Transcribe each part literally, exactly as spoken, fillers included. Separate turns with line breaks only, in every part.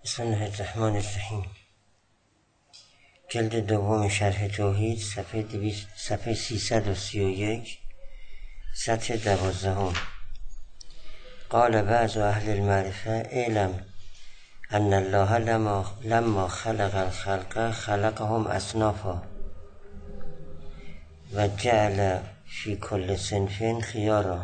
بسم الله الرحمن الرحیم. جلد دوم شرح توحید، صفحه دویست صفحه سیصد و سی و یک، سطر دوازدهم. قال بعض اهل المعرفه اعلم ان الله لما, لما خلق الخلق خلقهم اصنافا و جعل فی کل صنف خیارا.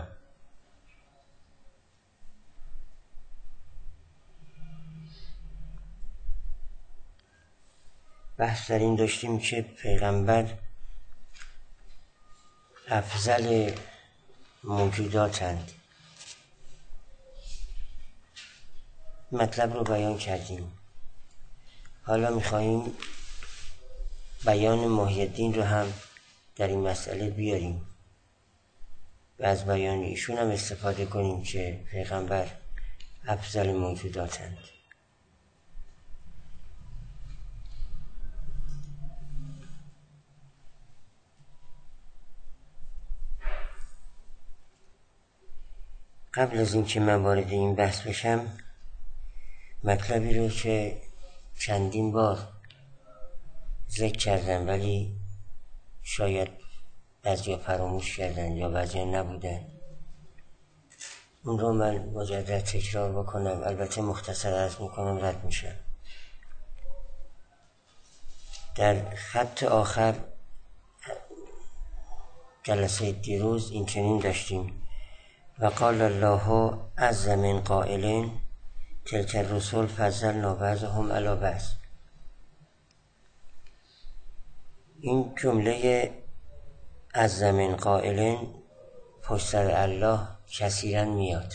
بحث در این داشتیم که پیغمبر افضل موجوداتند. مطلب رو بیان کردیم. حالا میخواییم بیان محی الدین رو هم در این مسئله بیاریم و از بیان ایشون هم استفاده کنیم که پیغمبر افضل موجوداتند. قبل از اینکه من وارد این بحث بشم، مطلبی رو که چندین بار ذکر کردم ولی شاید بعضیا فراموش کردن یا بعضیا نبودن، اون رو من مجدد تکرار بکنم. البته مختصر عرض میکنم، رد میشم. در خط آخر جلسه دیروز این چنین داشتیم: و قال الله عز من قائل تلک الرسل فضلنا بعضهم علی بعض. این جمله عز من قائل پشت سر الله کثیرا میاد.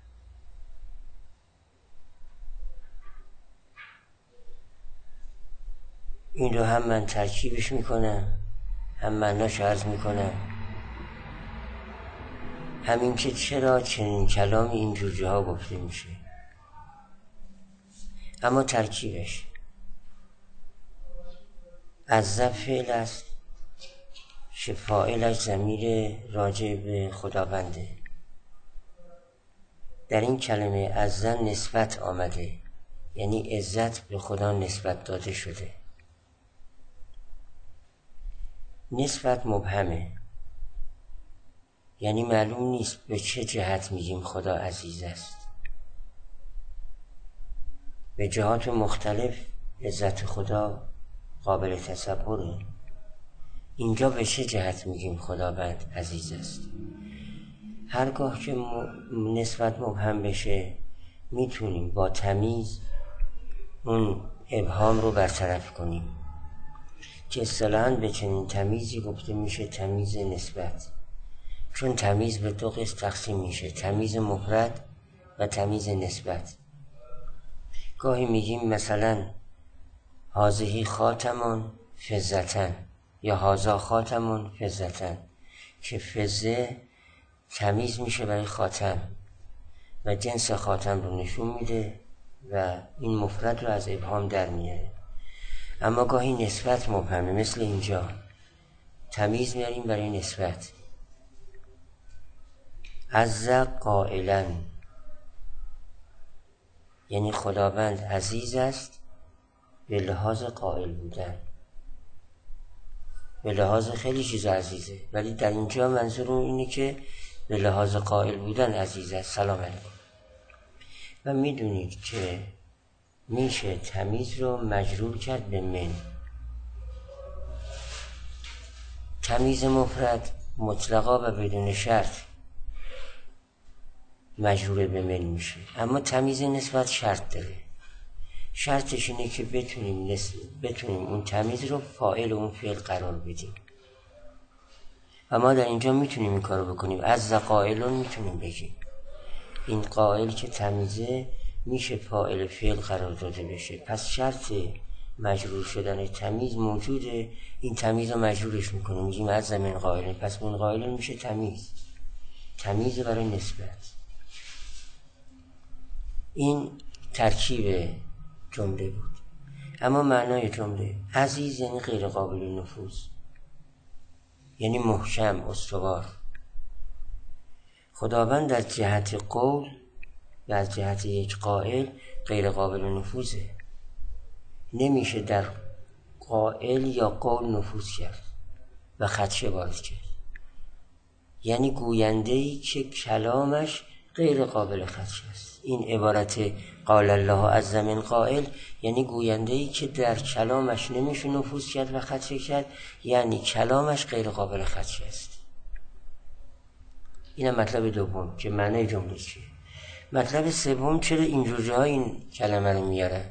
این رو هم من ترکیبش میکنم، هم معناش عرض میکنم. همین که چرا چنین کلام این جور جاها گفته میشه، اما ترکیبش از فعل است، فاعلش ضمیر راجع به خداونده. در این کلمه عزا نسبت آمده، یعنی عزت به خدا نسبت داده شده. نسبت مبهمه، یعنی معلوم نیست به چه جهت میگیم خدا عزیز است. به جهات مختلف عزت خدا قابل تصوره. اینجا به چه جهت میگیم خداوند عزیز است؟ هرگاه که نسبت مبهم بشه میتونیم با تمیز اون ابهام رو برطرف کنیم که اصطلاحاً به چنین تمیزی گفته میشه تمیز نسبت. چون تمیز به دو قسم تقسیم میشه: تمیز مفرد و تمیز نسبت. گاهی میگیم مثلا هذه خاتمون فضتن یا هذا خاتمون فضتن، که فضه تمیز میشه برای خاتم و جنس خاتم رو نشون میده و این مفرد رو از ابهام در میاره. اما گاهی نسبت مبهمه، مثل اینجا تمیز میاریم برای نسبت. عز قائلا، یعنی خداوند عزیز است به لحاظ قائل بودن. به لحاظ خیلی چیز عزیزه، ولی در اینجا منظور اینه که به لحاظ قائل بودن عزیز است. سلام علیکم. و میدونید که میشه تمیز رو مجرور کرد به من. تمیز مفرد مطلقا و بدون شرط مجرور به من میشه، اما تمیز نسبت شرط داره. شرطش اینه که بتونیم نسبت بتونیم اون تمیز رو فاعل اون فعل قرار بدیم. و ما در اینجا میتونیم این کارو بکنیم. از قائلون میتونیم بگیم این قائل که تمیزه میشه فاعل فعل قرار داده بشه. پس شرط مجرور شدن تمیز موجوده. این تمیز رو مجرورش میکنیم، میگیم از من قائلون. پس من قائلون میشه تمیز، تمیز برای نسبت. این ترکیب جمله بود. اما معنای جمله عزیز یعنی غیر قابل نفوذ، یعنی محکم، استوار. خداوند از جهت قول و از جهت یک قائل غیر قابل نفوذه. نمیشه در قائل یا قول نفوذ کرد و خدشه وارد کرد. یعنی گوینده‌ای که کلامش غیر قابل خدشه است. این عبارت قال الله عز من قائل یعنی گوینده‌ای که در کلامش نمیشه نفوذ کرد و خدشه کرد، یعنی کلامش غیر قابل خدشه است. اینم مطلب دوم که معنی جمله چیه. مطلب سوم چرا اینجور جاها این کلمه رو میارن؟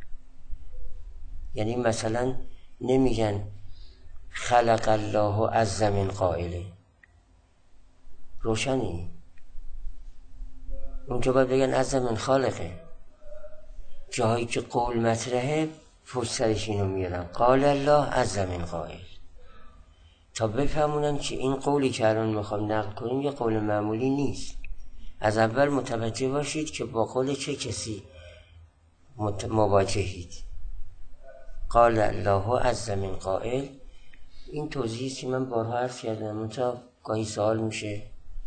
یعنی مثلا نمیگن خلق الله عز من قائله، روشنی اونجا باید بگن عز من خالقه. جاهایی که قول مطرحه پشت سرش اینو میارن قال الله عز من قائل، تا بفهمونن که این قولی که الان میخوام نقل کنیم یه قول معمولی نیست. از اول متوجه باشید که با قول چه کسی مواجهید. قال الله عز من قائل این توضیحی که من بارها عرض کردم، منتها گاهی سوال میشه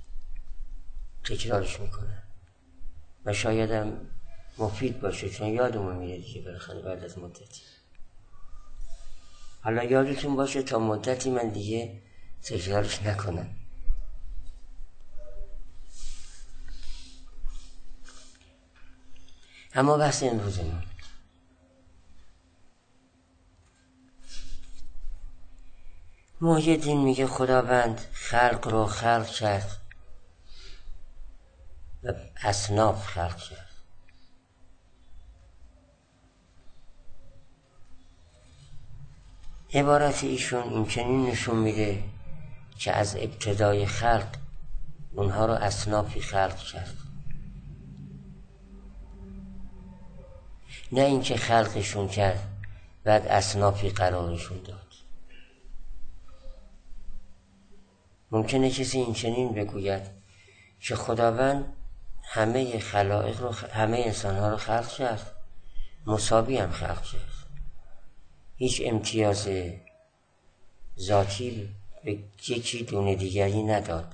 تکرارش میکنم و شایدم مفید باشه چون یادمون میره دیگه بالاخره بعد از مدتی. حالا یادتون باشه تا مدتی من دیگه تکرارش نکنم. اما بحث امروزمون محی الدین میگه خداوند خلق رو خلق کرد و اصناف خلق کرد. عبارت ایشون این چنین نشون میده که از ابتدای خلق اونها رو اصنافی خلق کرد، نه اینکه خلقشون کرد بعد اصنافی قرارشون داد. ممکنه کسی این چنین بگوید که خداوند همه خلائق رو همه انسانها رو خلق کرد، مساوی هم خلق کرد، هیچ امتیاز ذاتی به یکی دون دیگری نداد.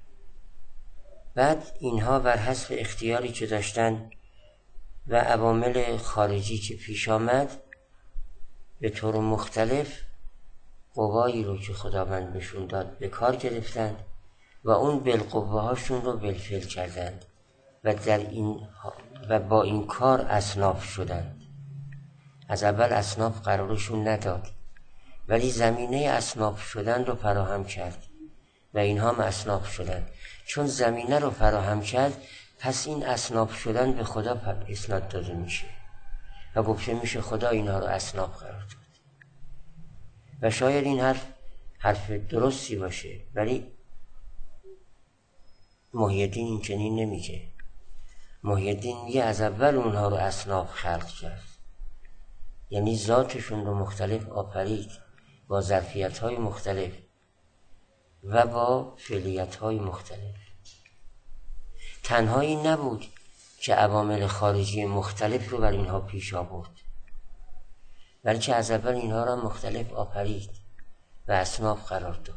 بعد اینها بر حسب اختیاری که داشتن و عوامل خارجی که پیش آمد به طور مختلف قوایی رو که خداوند بهشون داد به کار گرفتند و اون بالقوه هاشون رو بالفعل کردند و در این و با این کار اصناف شدند. از اول اصناف قرارشون نداد ولی زمینه اصناف شدن رو فراهم کرد و اینها هم اصناف شدند. چون زمینه رو فراهم کرد پس این اصناف شدن به خدا اسناد داده میشه و گفته میشه خدا اینها رو اصناف قرار داد. و شاید این حرف حرف درستی باشه ولی محی الدین این چنین نمیگه. محی الدین میگه از اول اونها رو اصناف خلق کرد، یعنی ذاتشون رو مختلف آفرید با ظرفیت‌های مختلف و با فعلیت‌های مختلف. تنهایی نبود که عوامل خارجی مختلف رو بر اینها پیش آورد، بلکه از اول اینها را مختلف آفرید و اصناف قرار داد.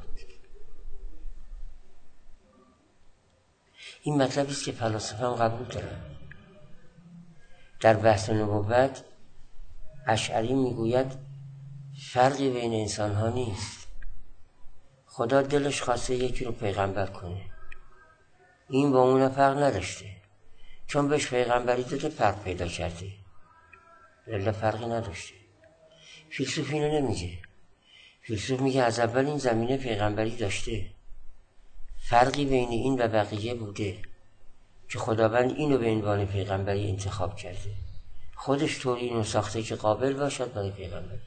این مطلبی است که فلاسفه هم قبول دارن. در بحث نبوت اشعری میگوید فرقی بین انسان ها نیست. خدا دلش خواسته یکی رو پیغمبر کنه، این با اون فرق نداشته، چون بهش پیغمبری داده فرق پیدا کرده، ولی فرقی نداشته. فیلسوف اینو نمیگه. فیلسوف میگه از اول این زمینه پیغمبری داشته، فرقی بین این و بقیه بوده که خداوند اینو به عنوان پیغمبری انتخاب کرده، خودش طوری اینو ساخته که قابل باشد برای پیغمبری.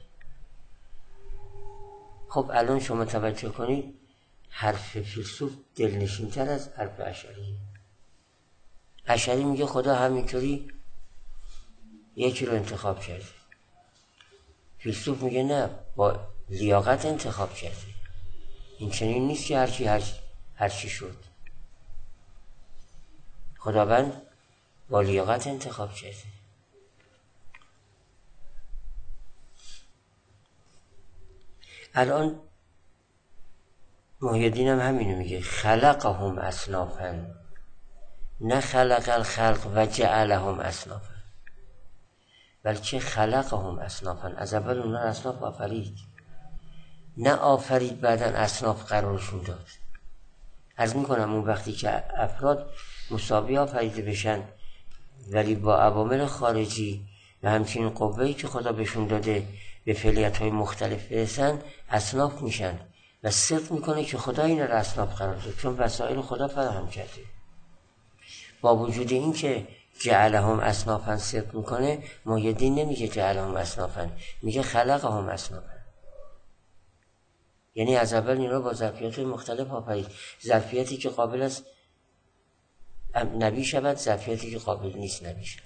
خب الان شما توجه کنید حرف فیلسوف دلنشین تر از حرف اشعری. اشعری میگه خدا همینطوری یکی رو انتخاب کرده، فیلسوف میگه نه، با لیاقت انتخاب کرده. این چنین نیست که هرچی هرچی هرچی شد. خداوند با لیاقت انتخاب کرده. الان محی الدین هم همینو میگه خلقهم اصنافا، نه خلق الخلق و جعلهم اصنافا. بلکه خلقهم اصنافا، از اول اونا اصناف آفرید، نه آفرید بعدن اصناف قرارشون داد. عرض میکنم اون وقتی که افراد مساوی آفریده بشن ولی با عوامل خارجی و همچنین قوه‌ای که خدا بهشون داده به فعالیت‌های مختلف برسن، اصناف میشن و صدق میکنه که خدا اینا رو اصناف قرار داد، چون وسایل خدا فراهم کرده. با وجود این که جعلهم اصنافا صدق میکنه، محیدین نمیگه جعلهم اصنافا، میگه خلقهم اصنافا. یعنی از اول اینا با ظرفیت مختلف آفرید، ظرفیتی که قابل است نبی شود، ظرفیتی که قابل نیست نبی شود.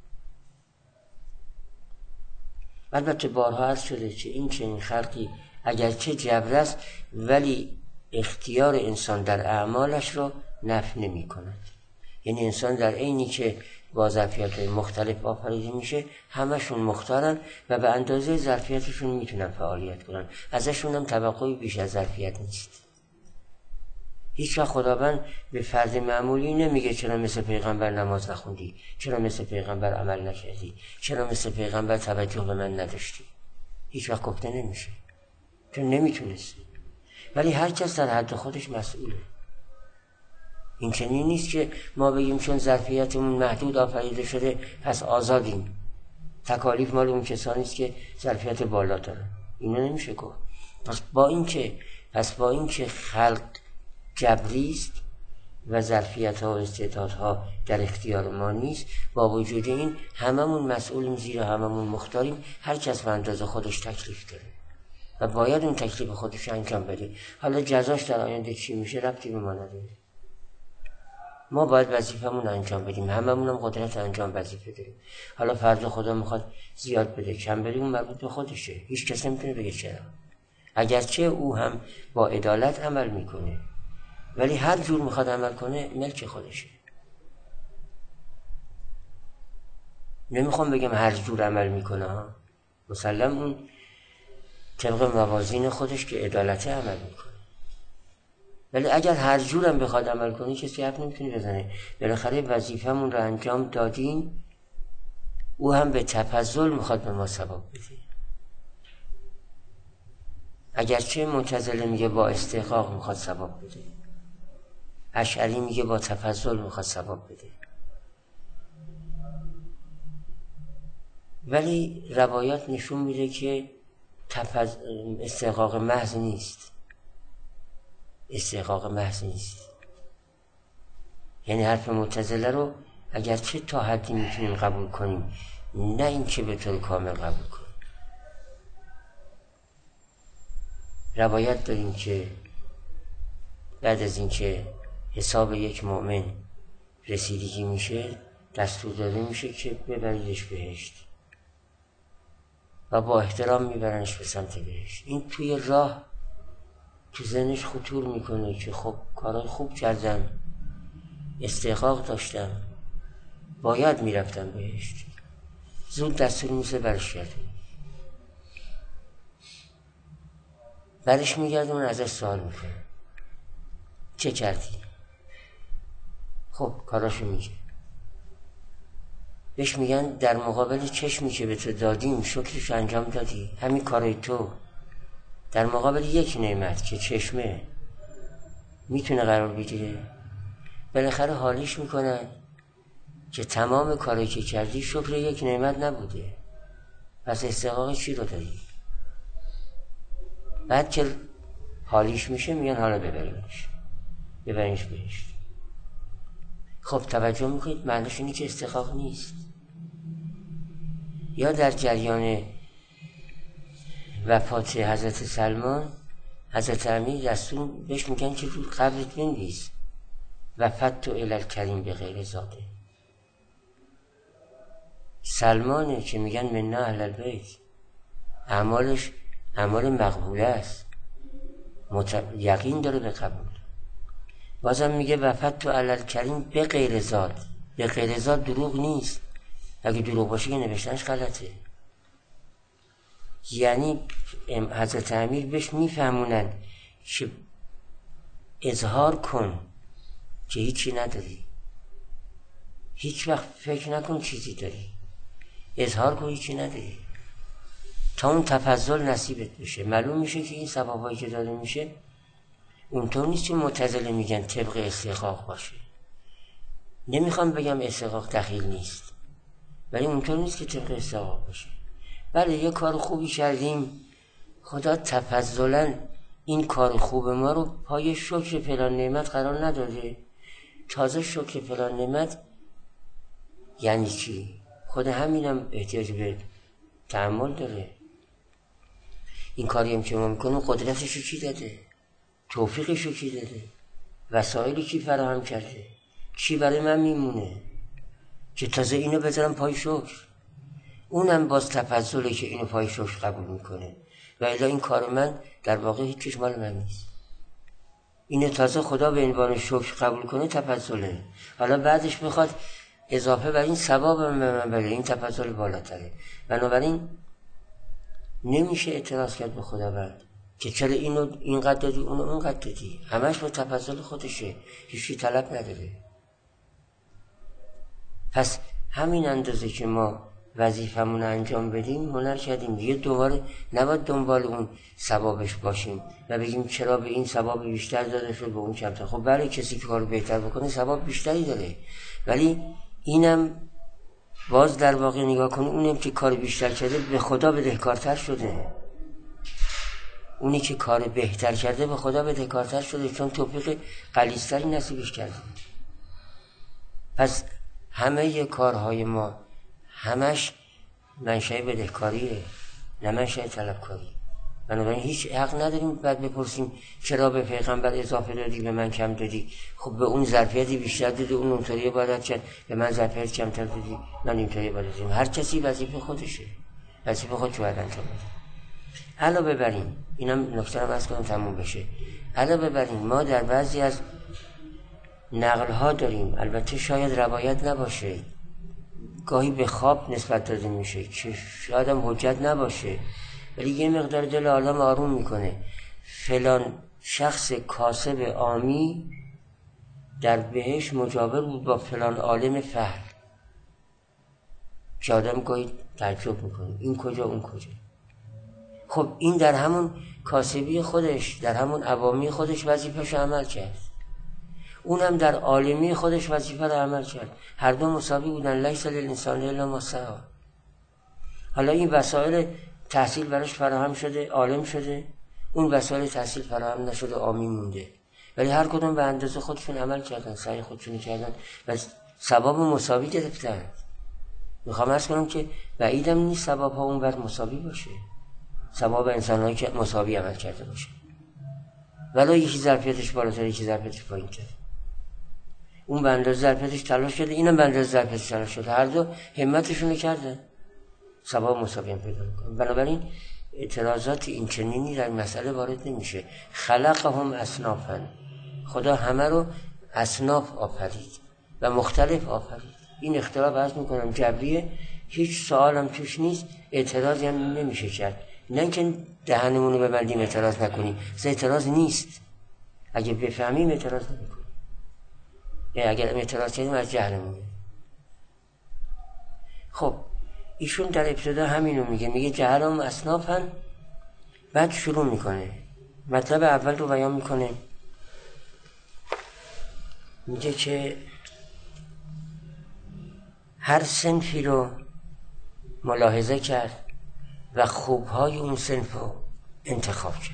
البته بارها عرض شده که این چنین خلقی اگرچه جبر است ولی اختیار انسان در اعمالش رو نفی نمی کند. یعنی انسان در عینی که با ظرفیت‌های مختلف آفریده میشه، همشون مختارن و به اندازه ظرفیتشون میتونن فعالیت کنن، ازشون هم توقعی بیش از ظرفیت نیست. هیچ وقت خداوند به فرد معمولی نمیگه چرا مثل پیغمبر نماز نخوندی، چرا مثل پیغمبر عمل نکردی، چرا مثل پیغمبر توجه به من نداشتی. هیچ وقت گفته نمیشه، چون نمیتونست. ولی هر کس در حد خودش مسئوله. این چنین نیست که ما بگیم چون ظرفیتمون محدود آفریده شده پس آزادیم. تکالیف مال اون کسانی است که ظرفیت بالا دارن. اینا نمیشه گفت. پس با این که پس با این که خلق جبری است و ظرفیت‌ها و استعدادها در اختیار ما نیست، با وجود این هممون مسئولیم، زیرا هممون مختاریم، هر کس به اندازه خودش تکلیف داره و باید اون تکلیف خودش انجام بده. حالا جزاش در آینده چی میشه ربطی به ما نداره. ما باید وظیفمون انجام بدیم، هممون هم قدرت انجام وظیفه داریم. حالا فردا خدا میخواد زیاد بده کم بده، اون مربوط به خودشه، هیچ کس نمیتونه بگه چرا. اگرچه او هم با عدالت عمل میکنه ولی هر جور میخواد عمل کنه ملک خودشه. نمیخوام بگم هر جور عمل میکنه ها، مسلم اون طبق موازین خودش که عدالته عمل میکنه، ولی اگر هر جورم بخواد عمل کنی کسی حرف نمیتونی بزنه. بالاخره وظیفمون رو انجام دادیم، او هم به تفضل میخواد به ما ثواب بده. اگرچه معتزله میگه با استحقاق میخواد ثواب بده، اشعری میگه با تفضل میخواد ثواب بده، ولی روایات نشون میده که تفض... استحقاق محض نیست. استحقاق محض نیست. یعنی حرف معتزله رو اگرچه تا حدی میتونیم قبول کنیم، نه این که به طور کامل قبول کنیم. روایت داریم که بعد از اینکه حساب یک مؤمن رسیدگی میشه، دستور داده میشه که ببریدش بهشت و با احترام میبرنش به سمت بهشت. این توی راه تو ذهنش خطور میکنه که خب کارای خوب کردم، استحقاق داشتم، باید میرفتم بهشت. زود دستور میشه برش گردون. برش میگردون، ازش سوال میکنه چه کردی؟ خب کاراشو میگه. بهش میگن در مقابل چشمی که به تو دادیم شکرش انجام دادی، همین کارای تو در مقابل یک نعمت که چشمه میتونه قرار بگیره. بالاخره حالیش میکنن که تمام کاری که کردی شکر یک نعمت نبوده، پس استحقاق چی رو داری؟ بعد که حالیش میشه میگن حالا ببرینش ببرینش بهشت. خب توجه میکنید معنیش اینه که استحقاق نیست. یا در جریان وفات حضرت سلمان، حضرت امیر دستور بهش میگن که رو قبرت بنویس وفات تو الی الکریم به غیر زاده. سلمانه که میگن من اهل البیت، اعمالش اعمال مقبوله است، مت... یقین داره به قبول. بازم میگه وفات تو الی الکریم به غیر زاد. به غیر زاد دروغ نیست، اگه دروغ باشه که نوشتنش غلطه. یعنی حضرت امیر بهش میفهمونن که اظهار کن که هیچی نداری، هیچ وقت فکر نکن چیزی داری. اظهار کنی چی نداری تا اون تفضل نصیبت بشه. معلوم میشه که این ثوابایی که داده میشه اونطور نیست که معتزله میگن طبق استحقاق باشه. نمیخوام بگم استحقاق دخیل نیست، ولی اونطور نیست که طبق استحقاق باشه. بله یه کار خوبی کردیم، خدا تفضلا این کار خوب ما رو پای شکر فلان نعمت قرار نداده. تازه شکر فلان نعمت یعنی چی؟ خود همینم احتیاج به تأمل داره. این کاری هم که ما میکنیم قدرتش رو کی داده؟ توفیقش رو کی داده؟ وسایلی کی فراهم کرده؟ چی برای من میمونه که تازه اینو بذارم پای شکر؟ اونم باز تفضله که اینو پای شکر قبول میکنه. و الا این کار من در واقع هیچ چیز مال من نیست. اینو تازه خدا به عنوان شکر قبول کنه تفضله. حالا بعدش بخواد اضافه بر این ثواب به من بده، این تفضل بالاتره. بنابراین نمیشه اعتراض کرد به خداوند که چرا اینو اینقدر دادی اونو اونقدر دادی. همش با تفضل خودشه، هیچی طلب نداره. پس همین اندازه که ما وظیفمون انجام بدیم هنر کردیم دیگه. دوباره نباید دنبال اون ثوابش باشیم و بگیم چرا به این ثواب بیشتر داده شد به اون کمتر. خب بله کسی که کارو بهتر بکنه ثواب بیشتری داره، ولی اینم باز در واقع نگاه کنی اونم که کار بیشتر کرده به خدا بدهکارتر شده. اونی که کار بهتر کرده به خدا بدهکارتر شده، چون توفیق غلیظتری نصیبش کرده. پس همه کارهای ما همش منشأ بدهکاریه، نه منشأ طلبکاری. بنابراین هیچ حق نداریم بعد بپرسیم چرا به پیغمبر اضافه دادی به من کم دادی. خب به اون ظرفیتی بیشتر دادی، اون اونطوری عبادت کرد، به من ظرفیت کمتر دادی، من اینطوری عبادت کردم. هر کسی وظیفه خودشه، وظیفه خودش باید انجام بده. علاوه بر این، اینم نکته رو عرض کنم تموم بشه. علاوه بر این ما در بعضی از نقل ها داریم، البته شاید روایت نباشه، گاهی به خواب نسبت داده میشه که شاید هم حجت نباشه، ولی یه مقدار دل آدم آروم میکنه. فلان شخص کاسب عامی در بهش مجاور بود با فلان عالم فهل، که آدم گاهی تعجب میکنه این کجا اون کجا. خب این در همون کاسبی خودش، در همون عوامی خودش وظیفه‌شو عمل کرد، اونم در عالمی خودش وظیفه رو عمل کرد. هر دو مساوی بودن. لیس للانسان الا ما سعی. حالا این وسایل تحصیل براش فراهم شده، عالم شده، اون وسایل تحصیل فراهم نشده، عامی مونده، ولی هر کدوم به اندازه خودشون عمل کردن، سعی خودشون کردن و ثواب مساوی گرفتن. میخوام عرض کنم که بعیدم نیست ثواب ها اون بر مساوی باشه، ثواب انسان‌هایی که مساوی عمل کرده باشه، ولی یکی ظرفیتش بالاتر، یکی ظرفیتش پایین‌تر. اون به اندازه ظرفیتش تلاش شده، اینم به اندازه ظرفیتش تلاش شده، هر دو همتشون رو کردن، ثواب مساوی هم پیدا می‌کنن. بنابراین اعتراضات این چنینی در مسئله وارد نمیشه. خلقهم اصنافا، خدا همه رو اصناف آفرید و مختلف آفرید. این اختلاف عرض میکنم جبریه، هیچ سوالم توش نیست، اعتراضی هم نمیشه کرد. نه اینکه دهنمون رو ببندیم اعتراض نکنیم، اعتراض نیست. اگه بفهمیم اعتراض نمیکنیم، اگر اعتراض کردیم از جهلمونه. خب ایشون در ابتدا همینو میگه، میگه جهلم اصنافن، بعد شروع میکنه مطلب اول رو بیان میکنه، میگه که هر صنفی رو ملاحظه کرد و خوبهای اون صنف رو انتخاب کرد.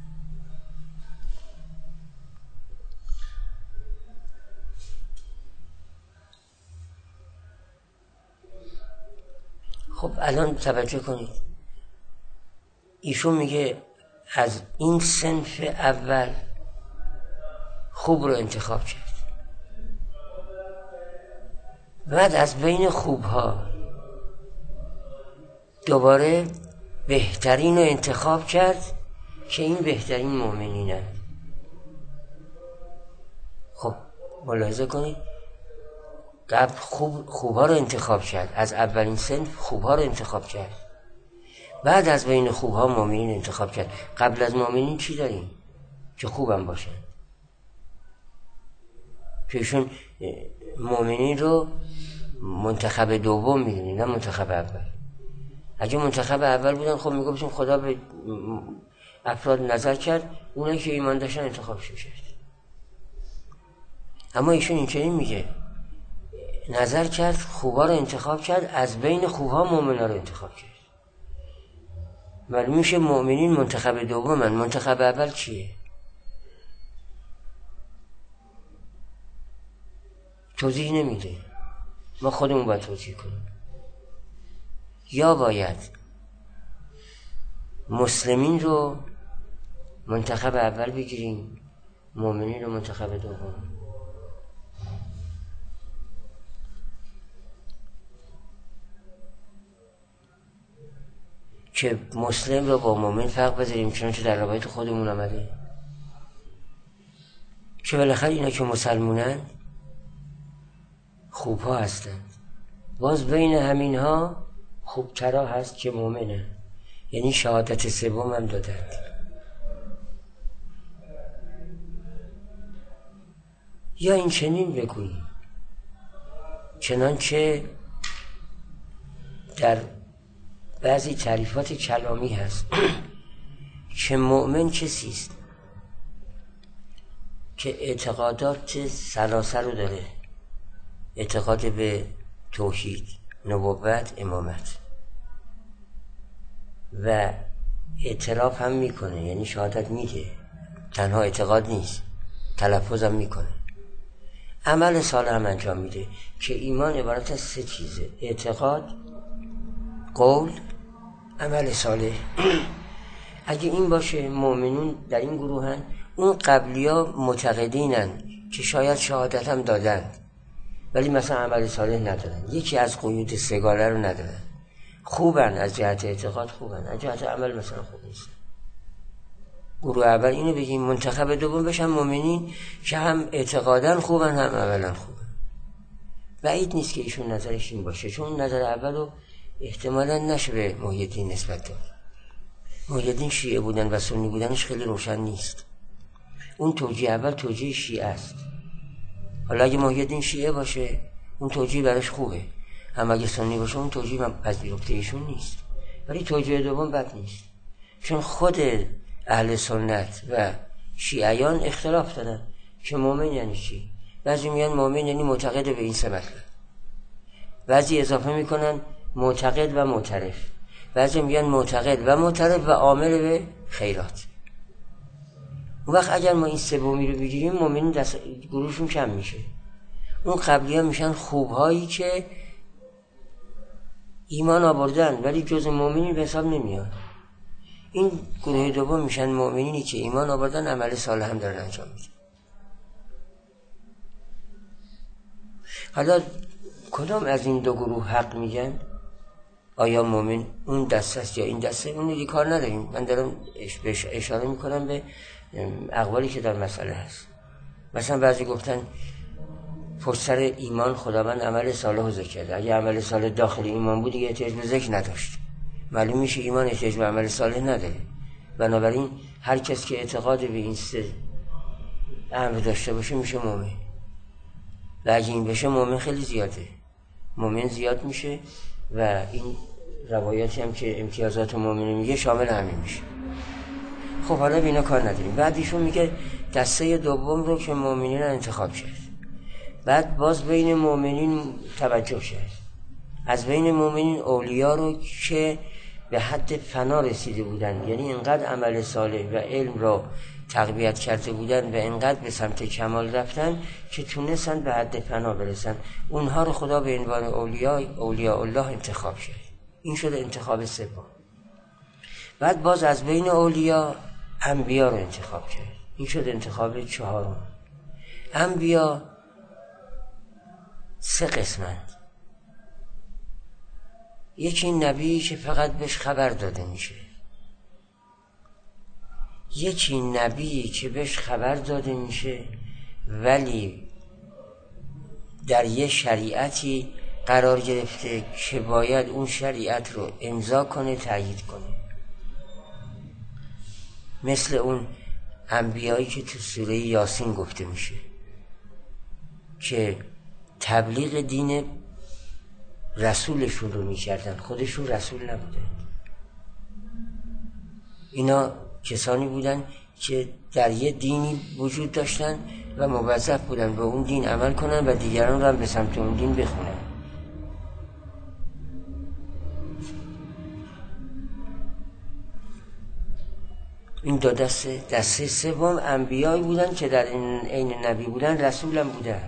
خب الان توجه کنید، ایشون میگه از این صنف اول خوب رو انتخاب کرد، بعد از بین خوبها دوباره بهترین رو انتخاب کرد که این بهترین مؤمنینن. خب ملاحظه کنید، قبل خوب خوبها رو انتخاب کرد، از اولین صنف خوبها رو انتخاب کرد، بعد از بین خوبها مؤمنین انتخاب کرد. قبل از مؤمنین چی داریم که خوبم باشن؟ که ایشون مؤمنین رو منتخب دوم میدونیم نه منتخب اول. اگه منتخب اول بودن خب میگفتیم خدا به افراد نظر کرد، اونایی که ایمان داشتن انتخابشون کرد. اما ایشون این چنین میگه نظر کرد، خوبا رو انتخاب کرد، از بین خوبها مؤمنا رو انتخاب کرد. معلوم میشه مؤمنین منتخب دومن. منتخب اول چیه؟ توضیح نمیده، ما خودمون باید توضیح کنیم. یا باید مسلمین رو منتخب اول بگیریم، مؤمنین رو منتخب دوم. که مسلم رو با مؤمن فرق بذاریم، چنانچه در روایت خودمون آمده که بالاخره اینا که مسلمونن خوبها هستند، باز بین همین ها خوبترها هست که مؤمنن، یعنی شهادت سوم هم دادند. یا این چنین بگوییم چنانچه در بعضی تعریفات کلامی هست که مؤمن کسی است که اعتقادات ثلاثه رو داره، اعتقاد به توحید، نبوت، امامت، و اعتراف هم میکنه، یعنی شهادت میده، تنها اعتقاد نیست، تلفظ هم میکنه، عمل صالح هم انجام میده. که ایمان عبارت از سه چیزه: اعتقاد، قول، عمل صالح. اگه این باشه مؤمنون در این گروهن. اون قبلی ها معتقدینن که شاید شهادت هم دادن ولی مثلا عمل صالح ندارن، یکی از قیود سگاله رو ندارن، خوبن از جهت اعتقاد، خوبن از جهت عمل مثلا خوب نیست. گروه اول اینو بگیم، منتخب دوم بشن مؤمنین که هم اعتقادن خوبن هم عملا خوبن. بعید نیست که ایشون نظرش این باشه، چون نظر اولو احتمالا نشه به محی الدین نسبت داد. محی الدین شیعه بودن و سنی بودنش خیلی روشن نیست. اون توجیه اول توجیه شیعه است. حالا اگه محی الدین شیعه باشه اون توجیه براش خوبه، اما اگه سنی باشه اون توجیه من پذیرفته ایشون نیست. ولی توجیه دوم بد نیست، چون خود اهل سنت و شیعیان اختلاف دارن که مؤمن یعنی چی. بعضی میگن مؤمن یعنی معتقد به این سه مطلب، بعضی اضافه میکنن معتقد و معترف، بعضی میگن معتقد و معترف و عامل به خیرات. اون وقت اگر ما این سومی رو بگیریم مؤمنین دست گروهشون کم میشه. اون قبلی ها میشن خوبهایی که ایمان آوردن ولی جز مؤمنین به حساب نمیاد. این گروه دوم میشن مؤمنینی که ایمان آوردن، عمل صالح هم دارن انجام میدن. حالا کدام از این دو گروه حق میگن؟ آیا مؤمن اون دسته است یا این دسته؟ اون دیگه کار نداریم. من دارم اشاره میکنم به اقوالی که در مسئله هست. مثلا بعضی گفتن پشت سر ایمان خداوند عمل صالح رو ذکر کرده، اگه عمل صالح داخل ایمان بود دیگه احتیاج به ذکر نداشت. معلوم میشه ایمان احتیاج به عمل صالح نداره. بنابراین هر کس که اعتقاد به این سه امر داشته باشه میشه مؤمن. و اگه این بشه مؤمن خیلی زیاده، مؤمن زیاد میشه و این روایاتی هم که امتیازات مؤمن میگه شامل همین میشه. خب حالا بینا کار نداریم. بعد ایشون میگه دسته دوم رو که مؤمنین رو انتخاب کرد. بعد باز بین مؤمنین توجه کرد، از بین مؤمنین اولیا رو که به حد فنا رسیده بودن، یعنی اینقدر عمل صالح و علم رو تقویت کرده بودن و اینقدر به سمت کمال رفتن که تونستن به حد فنا برسن، اونها رو خدا به عنوان اولیاء اولیاء الله انتخاب کرد. این شده انتخاب سوم. بعد باز از بین اولیاء انبیا رو انتخاب کرد. این شد انتخاب چهارم. انبیا سه قسمند. یکی نبی که فقط بهش خبر داده میشه، یکی نبی که بهش خبر داده میشه ولی در یه شریعتی قرار گرفته که باید اون شریعت رو امضا کنه، تأیید کنه، مثل اون انبیایی که تو سوره یاسین گفته میشه که تبلیغ دین رسولشون رو میکردن، خودشون رسول نبودن. اینا کسانی بودن که در یه دینی وجود داشتن و موظف بودن به اون دین عمل کنن و دیگران رو هم به سمت اون دین بخونن. این دو دسته. دسته سوم انبیایی بودن که در این عین نبی بودن رسول هم بودن،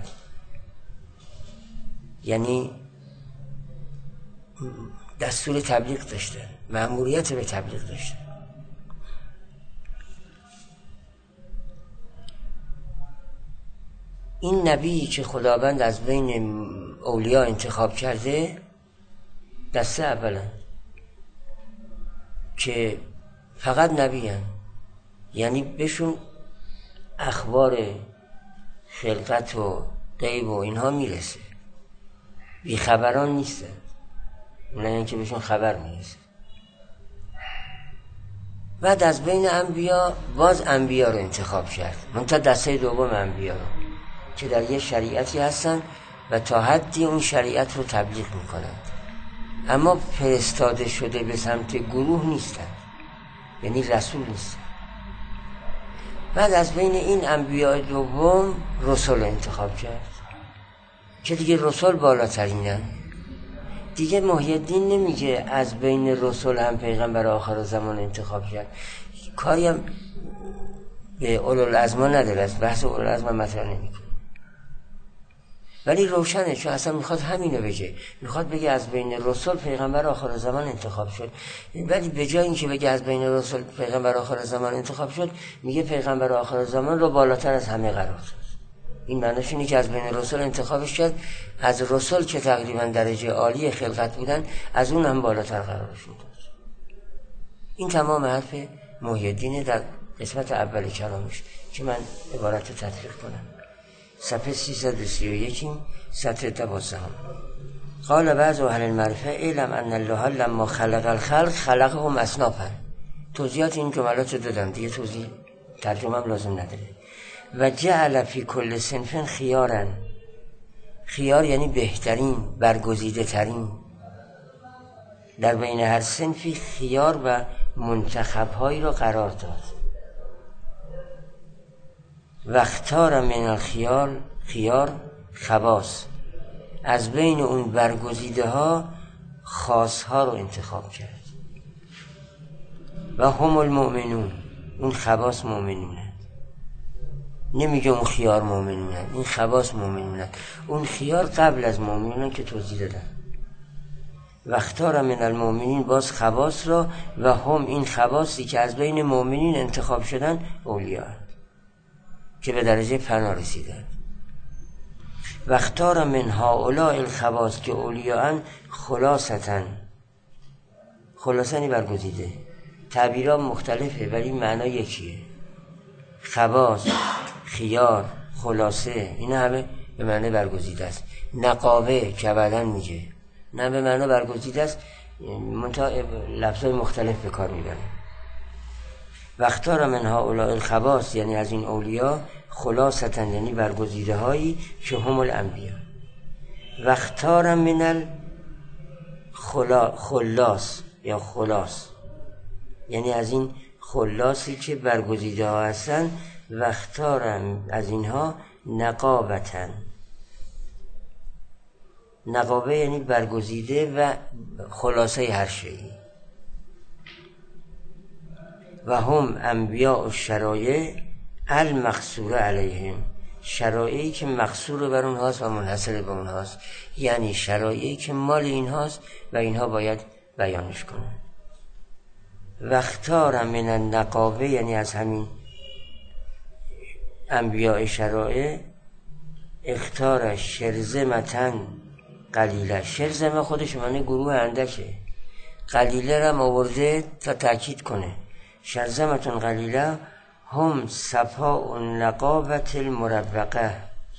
یعنی دستور تبلیغ داشتن، مأموریت به تبلیغ داشتن. این نبی که خداوند از بین اولیا انتخاب کرده دسته اولا که فقط نبی هن. یعنی بهشون اخبار خلقت و غیب و اینها میرسه، بی خبران نیستن، نه اینکه بهشون خبر میرسه. بعد از بین انبیا باز انبیا رو انتخاب کرد، منتها دسته دوم انبیا رو که در یه شریعتی هستن و تا حدی اون شریعت رو تبلیغ میکنند، اما فرستاده شده به سمت گروه نیستن، یعنی رسول نیستن. بعد از بین این انبیاء دوم رسول انتخاب کرد که دیگه رسول بالاترینن. دیگه محی الدین نمیگه از بین رسول هم پیغمبر آخر زمان انتخاب کرد، کاری هم به اولوالعزم نداره، از بحث اولوالعزم مطرح نمیکنه، ولی روشنه چون اصلا میخواد همینو بگه، میخواد بگه از بین رسول پیغمبر آخر زمان انتخاب شد، ولی به جای اینکه بگه از بین رسول پیغمبر آخر زمان انتخاب شد میگه پیغمبر آخر زمان رو بالاتر از همه قرار داد. این معنیش اینه که از بین رسول انتخابش کرد، از رسول که تقریبا درجه عالی خلقت بودن از اون هم بالاتر قرارشون داد. این تمام حرف محی الدین در قسمت اول کلامش که من عبارت رو تطبیق کنم. صفحه سیصد و سی و یک سطر دوازده. قال بعض اهل المعرفه اعلم ان الله لما خلق الخلق خلقهم اصنافا. توضیحات این جملات رو دادم دیگه، توضیح ترجمه هم لازم نداره. و جعل فی کل صنف خیارا، خیار یعنی بهترین، برگزیده ترین، در بین هر صنفی خیار و منتخب هایی رو قرار داد. و اختار من الخیار خیار خواص، از بین اون برگزیده ها خاص ها رو انتخاب کرد. و هم المؤمنون، اون خواص مؤمنونه، نمیگه اون خیار مؤمنونه، این خواص مؤمنونه. اون خیار قبل از مؤمنون که توضیح دادن. و اختار من المؤمنین باز خواص را، و هم این خواصی که از بین مؤمنین انتخاب شدن اولیاء که به درجه فنا رسیدن. و اختار من هؤلاء الخواص که اولیاء خلاصتن، خلاصنی برگزیده، تعبیرها مختلفه ولی معنا یکیه. خواص، خیار، خلاصه، اینا همه به معنی برگزیده است. نقابه که بعدن میگه نه به معنی برگزیده است، منتها لفظای مختلف به کار میبره. و اختار من هؤلاء الخواص یعنی از این اولیاء خلاصتن یعنی برگزیده هایی که هم الانبیا. و اختار من الخلاص یا خلاص یعنی از این خلاصی که برگزیده ها هستن. و اختارم از اینها نقابتن، نقابه یعنی برگزیده و خلاصه هر شیء. و هم انبیاء و شرایع المقصور علیهم، شرایعی که مقصور بر اونهاست و منحصر به اونهاست، یعنی شرایعی که مال اینهاست و اینها باید بیانش کنن. و اختار من النقابه یعنی از همین انبیاء شرایع اختار شرذمتن قلیله. شرذمه خودش معنی گروه اندکه، قلیله را آورده تا تأکید کنه. شرذمتن قلیله هم صفاء النقابت المربقه.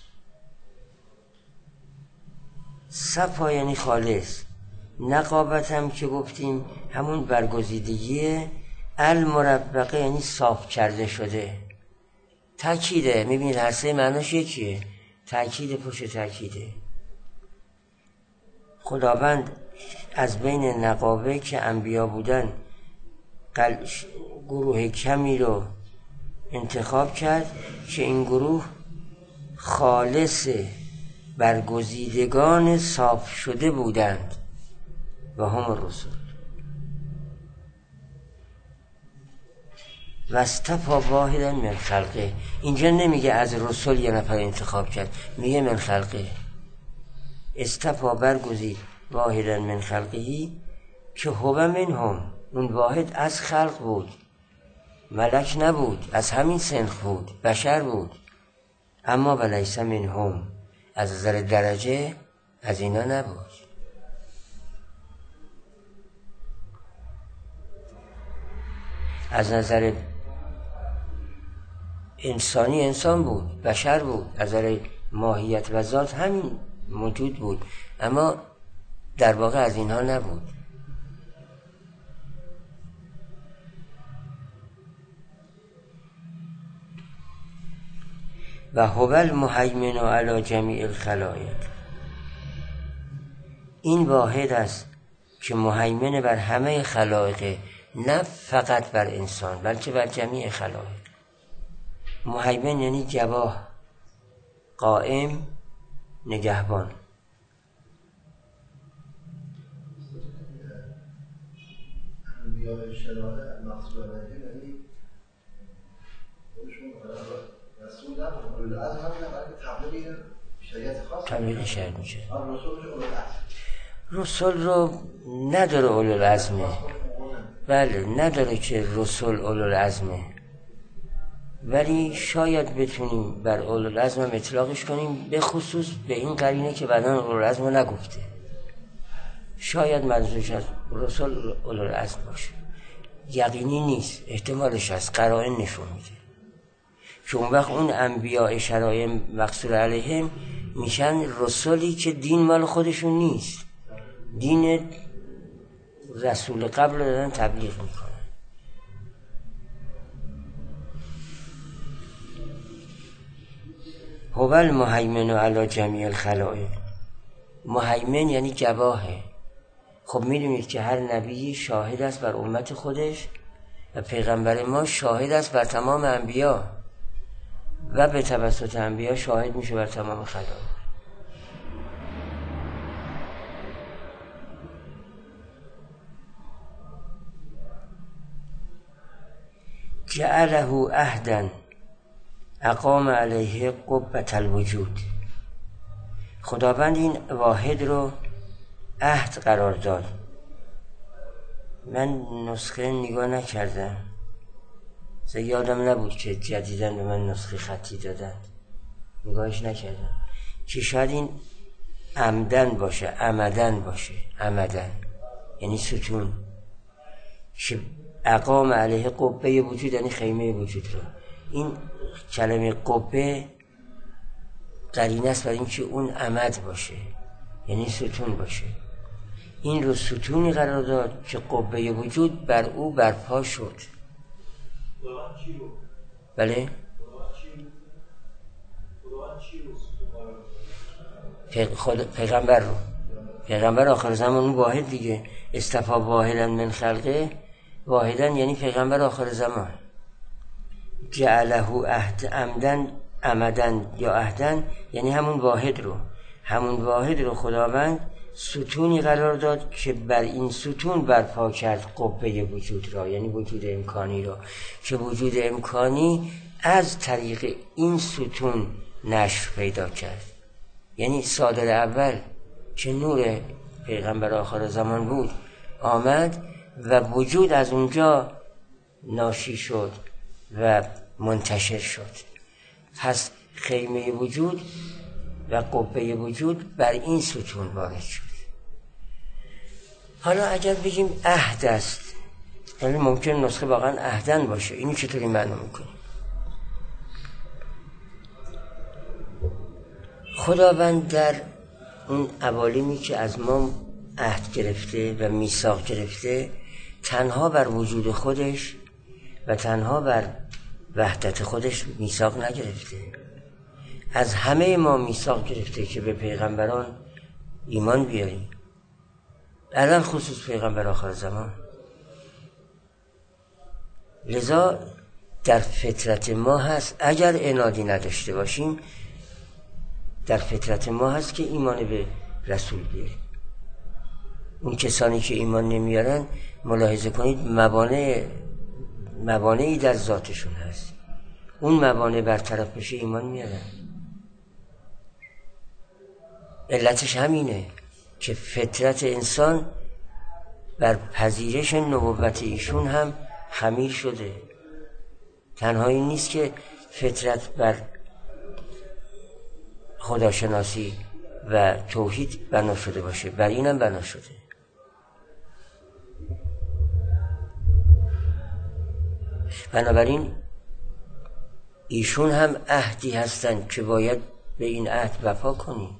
صفا یعنی خالص، نقابت هم که گفتیم همون برگزیدگیه، المربقه یعنی صاف کرده شده. تأکیده، میبینید هر سه معناش یکیه، تأکید پشت تأکیده. خداوند از بین نقابه که انبیا بودن گروه کمی رو انتخاب کرد که این گروه خالص برگزیدگان صاف شده بودند و هم رسول. و استفا واحدا من خلقه. اینجا نمیگه از رسول یه نفر انتخاب کرد، میگه من خلقه. استفا برگزید واحدا من خلقهی که هو منهم، اون واحد از خلق بود، ملک نبود، از همین سنخ بود، بشر بود. اما ولیس منهم، از نظر درجه از اینا نبود. از نظر انسانی انسان بود، بشر بود، از نظر ماهیت و ذات همین موجود بود، اما در واقع از اینها نبود. و هو المهیمن علی جمیع الخلایق. این واحد است که مهیمن بر همه خلایق، نه فقط بر انسان بلکه بر جمیع خلایق. مهیمن یعنی گواه، قائم، نگهبان.
انبیاء شرایع مقصود یعنی رسول نبود، از همین برای تبلیغ شریعت خاص
تبلیغ شریعت میشه.
رسول
رسول رو نداره اولوالعزمه. بله نداره که رسول اولوالعزمه، ولی شاید بتونیم بر اولوالعزم هم اطلاقش کنیم، به خصوص به این قرینه که بعداً اولوالعزم رو نگفته. شاید منظورش از رسول اولوالعزم باشه، یقینی نیست، احتمالش هست، قرائن نشون میده که اون وقت اون انبیاء شرایع مقصور علیهم میشن رسولی که دین مال خودشون نیست، دین رسول قبل دادن تبلیغ میکنن. هو المهیمن علی جمیع الخلایق. مهیمن یعنی گواهه. خب میدونید که هر نبی شاهد است بر امت خودش و پیغمبر ما شاهد است بر تمام انبیا و به توسط انبیا شاهد میشه بر تمام خلایق. جعله عهدا اقام علیه قبة الوجود. خداوند این واحد رو عهد قرار داد. من نسخه نگاه نکردم، یادم نبود که جدیداً به من نسخه خطی دادن، نگاهش نکردم، که شاید این عمدن باشه، عمدن باشه. عمدن یعنی ستون، که اقام علیه قبه وجود یعنی خیمه وجود رو. این کلمه قبه قرینه است بر این که اون عمد باشه، یعنی ستون باشه. این رو ستونی قرار داد که قبه وجود بر او برپا شد. بله؟ خود پیغمبر رو، پیغمبر آخر زمان اون واحد دیگه. استفا واحدا من خلقه، واحدا یعنی پیغمبر آخر زمان. جعله عهد عمدن عمدن یا عهدن یعنی همون واحد رو، همون واحد رو خداوند ستونی قرار داد که بر این ستون برپا کرد قبه وجود را، یعنی وجود امکانی را، که وجود امکانی از طریق این ستون نشر پیدا کرد. یعنی صادر اول که نور پیغمبر آخر زمان بود آمد و وجود از اونجا ناشی شد و منتشر شد. پس خیمه وجود و قبه وجود بر این ستون وارد شد. حالا اگر بگیم عهد است، یعنی ممکن نسخه واقعا عهدن باشه، اینو چطوری معنی میکنیم؟ خداوند در اون اوالیمی که از ما عهد گرفته و میثاق گرفته، تنها بر وجود خودش و تنها بر وحدت خودش میثاق نگرفته، از همه ما میثاق گرفته که به پیغمبران ایمان بیاریم، علل خصوص پیغمبر آخر زمان. لذا در فطرت ما هست، اگر عنادی نداشته باشیم در فطرت ما هست که ایمان به رسول بیاریم. اون کسانی که ایمان نمیارن ملاحظه کنید موانع موانعی در ذاتشون هست، اون موانع برطرف بشه ایمان میارن. علتش همینه که فطرت انسان بر پذیرش نبوت ایشون هم خمیر شده. تنها این نیست که فطرت بر خداشناسی و توحید بنا شده باشه، بر اینم بنا شده. بنابراین ایشون هم عهدی هستن که باید به این عهد وفا کنی.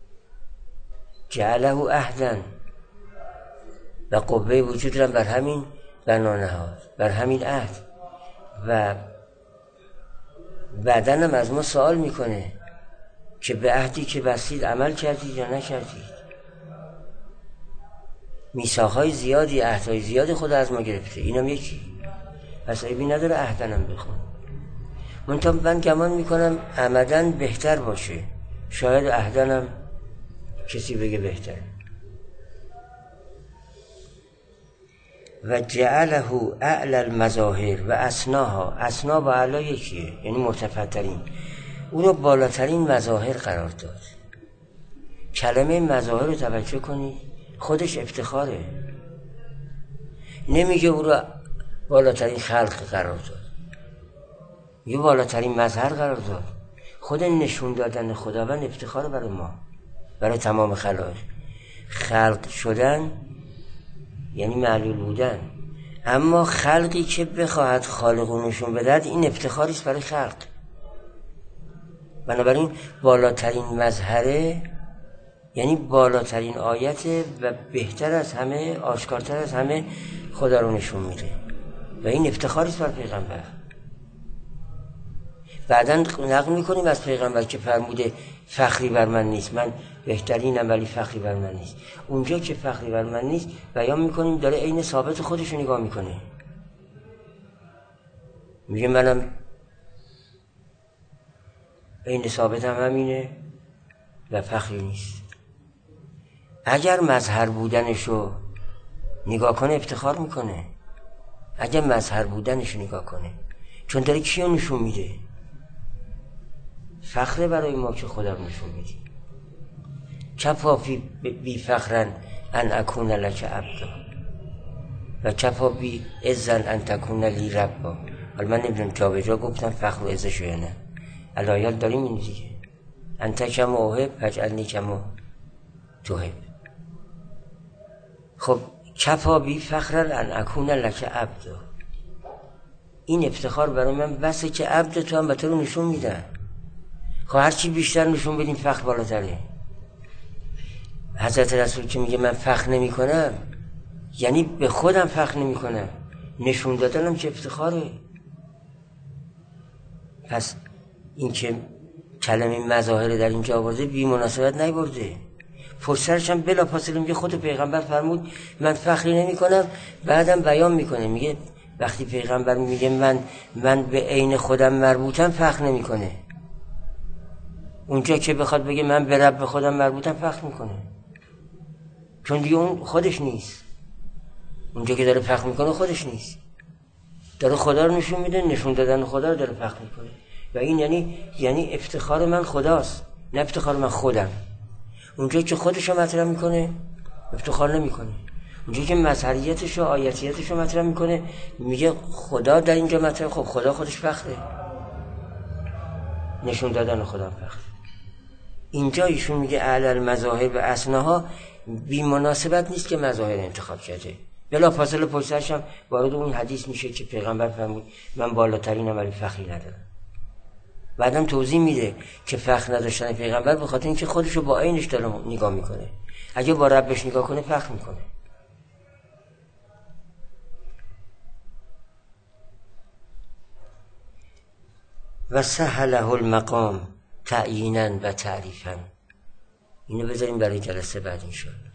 جعله عهدا، و قوه وجود را بر همین بنا نهاد، بر همین عهد. و بعداً هم از ما سوال میکنه که به عهدی که بستید عمل کردید یا نکردید. میثاق‌های زیادی، عهدهای زیادی خدا از ما گرفته، اینم یکی. پس عیبی نداره عهدنم بخون. منتها من گمان میکنم عمدن بهتر باشه، شاید عهدنم کسی بگه بهتر. و جعله اعلی المظاهر و اسناها، اسنا با اعلی یکیه، یعنی مرتفع‌ترین، او رو بالاترین مظاهر قرار داد. کلمه مظاهر رو توجه کنید، خودش افتخاره. نمیگه او رو بالاترین خلق قرار داد، یه بالاترین مظهر قرار داد. خود نشون دادن خداوند افتخار برای ما، برای تمام خلائق. خلق شدن یعنی معلول بودن، اما خلقی که بخواهد خالق نشون بدهد این افتخاری است برای خلق. بنابراین بالاترین مظهره یعنی بالاترین آیت و بهتر از همه، آشکارتر از همه خدا رو نشون میده و این افتخاری است برای پیغمبر. بعداً نقل میکنیم از پیغمبر که فرموده فخری بر من نیست، من بهترینم ولی فخری بر من نیست. اونجا که فخری بر من نیست بیان میکنیم داره عین ثابت خودش رو نگاه میکنه، میگه منم عین ثابت هم همینه و فخری نیست. اگر مظهر بودنشو نگاه کنه افتخار میکنه، اگر مظهر بودنشو نگاه کنه، چون داره کیو نشون میده. فخره برای ما که خدا رو نشون میده. کفا بی فخرن ان اکون لک عبدا و کفا بی عزن ان تکون لی ربا. حالا من نمیدونم جا به جا گفتم فخر و عزشو یا نه، الایات داریم این دیگه، انت کما احب فاجعلنی کما تحب. خب کفا بی فخرن ان اکون لک عبدا، این افتخار برای من بسه که عبد تو هم به تو رو نشون میدن. خب هرچی بیشتر نشون بدیم فخر بالاتره. حضرت رسول که میگه من فخر نمی کنم یعنی به خودم فخر نمی کنم، نشون دادنم که افتخاره. پس این که کلمه مظاهر در اینجا آورده بی مناسبت نیورده. پشترش هم بلا فاصله میگه خود پیغمبر فرمود من فخری نمی کنم، بعدم بیان میکنه میگه وقتی پیغمبر میگه من من به عین خودم مربوطم فخر نمی کنه. اونجا که بخواد بگه من به رب خودم مربوطم فخر میکنه، چون دیگه اون خودش نیست. اونجا که داره فخر میکنه خودش نیست، داره خدا رو نشون میده، نشون دادن خدا رو داره فخر میکنه و این یعنی یعنی افتخار من خداست نه افتخار من خودم. اونجا که خودش رو مطرح میکنه افتخار نمیکنه، اونجا که مظهریتش و آیتیتش رو مطرح میکنه میگه خدا در اینجا مطرح. خب خدا خودش فخره، نشون دادن خدا فخر. اینجا ایشون میگه اعلی المظاهر و اسناها، بی مناسبت نیست که مظاهر انتخاب کرده. بلا فاصله پشتش هم وارد اون حدیث میشه که پیغمبر فرمود من بالاترینم ولی فخری ندارم. بعدم توضیح میده که فخر نداشتن پیغمبر به خاطر اینکه خودشو با عینش داره نگاه میکنه، اگه با ربش نگاه کنه فخر میکنه. و سهله المقام تعیینا و تعریفا. اینو بذاریم برای جلسه بعد انشاءالله.